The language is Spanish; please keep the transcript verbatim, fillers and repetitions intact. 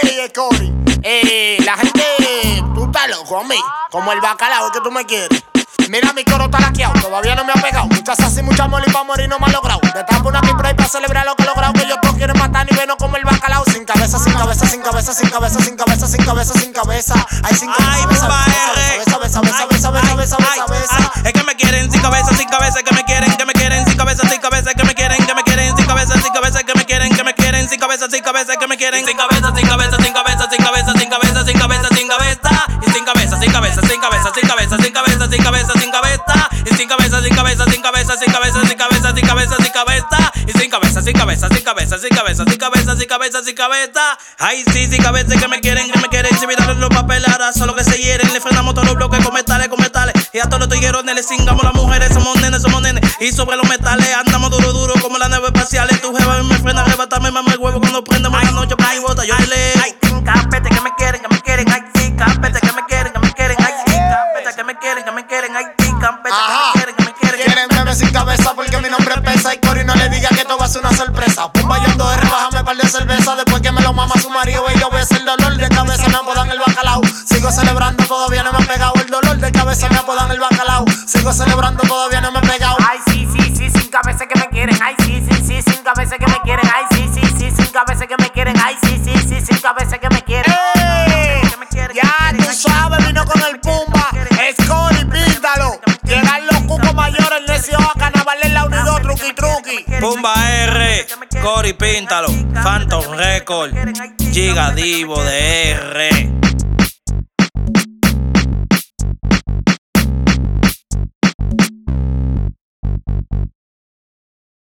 D J Cory. Eh, la gente, tú estás loco a mí, como el bacalao que tú me quieres. Mira, mi coro está laqueado, todavía no me ha pegado. Muchas así, muchas moli pa' morir, no me ha logrado. De tapo una pipa y pa' celebrar lo que he logrado. Que ellos todos quieren matar y vernos como el bacalao. Sin cabeza, sin cabeza, sin cabeza, sin cabeza, sin cabeza, sin cabeza, sin cabeza. Ay, sin cabeza, ay, cabeza, papá, cabeza, cabeza, cabeza, cabeza, cabeza, cabeza, cabeza. Es que me quieren sin cabeza, sin cabeza, que me quieren, que me quieren sin cabeza, sin cabeza, que me quieren, que me quieren sin cabeza, sin cabeza, que me quieren, que me quieren sin cabeza, sin cabeza, que me quieren sin cabeza, sin cabeza, sin cabeza, sin cabeza, sin cabeza, sin cabeza, sin cabeza, y sin cabeza, sin cabeza, sin cabeza, sin cabeza, sin cabeza, sin cabeza, sin cabeza, y sin cabeza, sin cabeza, sin cabeza, sin cabeza, sin cabeza, sin cabeza, sin cabeza, y sin cabeza, sin cabeza, sin cabeza, sin cabeza, sin cabeza, sin cabeza, sin cabeza. Ay, sí, sin cabeza, que me quieren, que me quieren, si miraron los papeles, ahora solo que se hieren, le frenamos todos los bloques con metales, con metales, y a todos los tiguerones le cingamos las mujeres, somos nenes, somos nenes, y sobre los metales andamos duro, duro, como las naves espaciales, tu jeva me frena, arrebatarme, mama el huevo cuando prendemos la noche, pa' y bota, yo le. Ay, sin capete, que me quieren, que me quieren, ay, sí, capete, que me quieren, que me quieren, ay, sí, capete, que me quieren, que me quieren, ay, sí, capete, que me quieren, que me quieren. Quieren verme sin cabeza porque mi nombre pesa. Y Cory no le diga que esto va a ser una sorpresa. Pumba yo ando R, bájame par de cerveza. Después que me lo mama su marido, ellos ves el dolor de cabeza, me apodan el bacalao. Sigo celebrando, todavía no me he pegado. El dolor de cabeza, me apodan el bacalao. Sigo celebrando, todavía no me he pegado. Ay, sí, sí, sí, sin cabeza que me quieren. Ay, sí, sí, sí, sin cabeza que me quieren. Ay, sí, sí, sí, sin cabeza que me quieren. Ay, sí, sí, sí, sin cabeza que me quieren. ¡Ey! Ya tú sabes, vino con el Pumba. Es Cory, píntalo. Llegan los cucos mayores, necio a carnaval en la unidad, truqui, truqui. Pumba R, Cory, píntalo, Phantom Record, Giga Divo de R.